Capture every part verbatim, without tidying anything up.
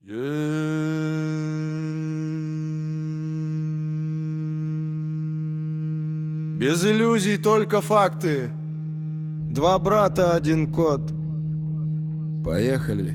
Без иллюзий, только факты. Два брата, один кот. Поехали.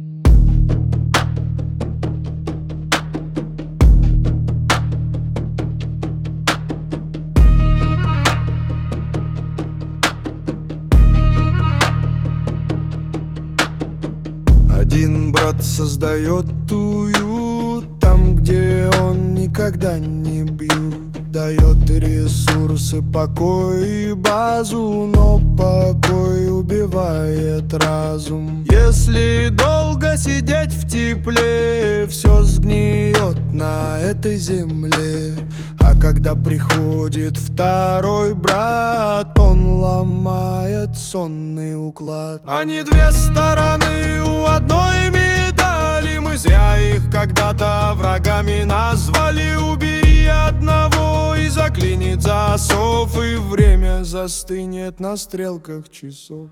Один брат создает уют там, где он никогда не бьют. Дает ресурсы, покой и базу, но покой убивает разум. Если долго сидеть в тепле, все сгниет на этой земле. А когда приходит второй брат, он ломает сонный уклад. Они две стороны у одной медали. Мы зря их когда-то врагами назвали. Убери одного и заклинит засов, и время застынет на стрелках часов.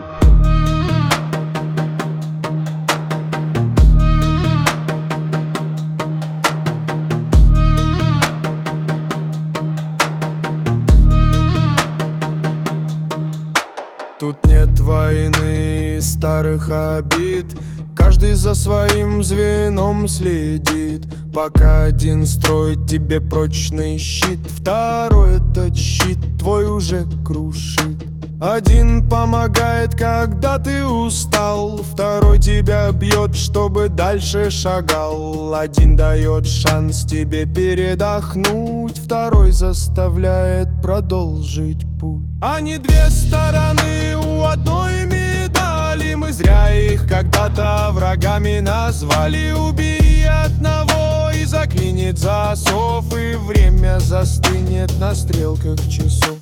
Тут нет войны и старых обид. Каждый за своим звеном следит, пока один строит тебе прочный щит, второй этот щит твой уже крушит. Один помогает, когда ты устал, второй тебя бьет, чтобы дальше шагал. Один дает шанс тебе передохнуть, второй заставляет продолжить путь. Они две стороны у одной медали. Мы зря их когда-то врагами назвали. Убери одного и заклинит засов, и время застынет на стрелках часов.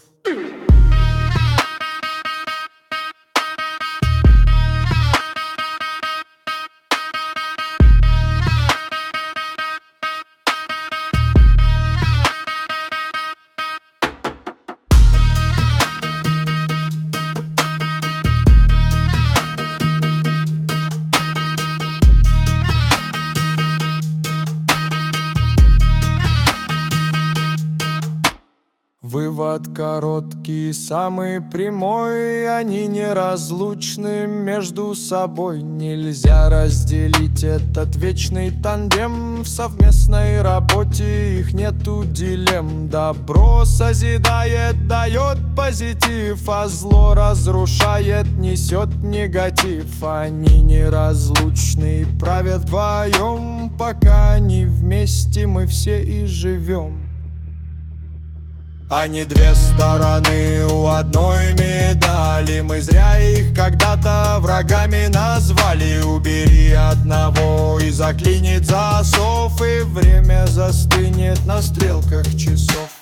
Вывод короткий, самый прямой. Они неразлучны между собой. Нельзя разделить этот вечный тандем. В совместной работе их нету дилемм. Добро созидает, дает позитив, а зло разрушает, несет негатив. Они неразлучны, правят вдвоем. Пока они вместе, мы все и живем. Они две стороны у одной медали. Мы зря их когда-то врагами назвали. Убери одного и заклинит засов, и время застынет на стрелках часов.